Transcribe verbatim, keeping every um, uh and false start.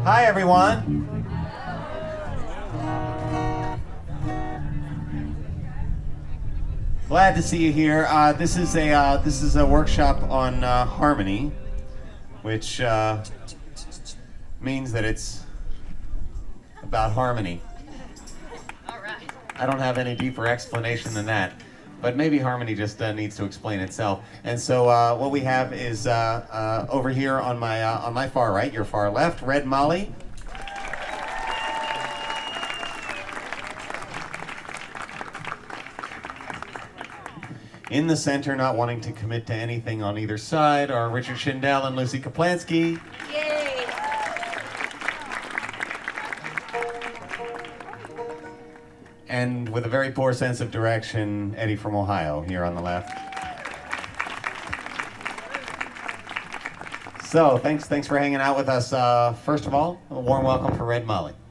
Hi, everyone. Glad to see you here. Uh, this is a uh, this is a workshop on uh, harmony, which uh, means that it's about harmony. All right. I don't have any deeper explanation than that, but maybe harmony just uh, needs to explain itself. And so uh, what we have is uh, uh, over here on my uh, on my far right, your far left, Red Molly. In the center, not wanting to commit to anything on either side, are Richard Schindel and Lucy Kaplansky. Yay. And with a very poor sense of direction, Eddie from Ohio here on the left. So thanks, thanks for hanging out with us. Uh, first of all, a warm welcome for Red Molly.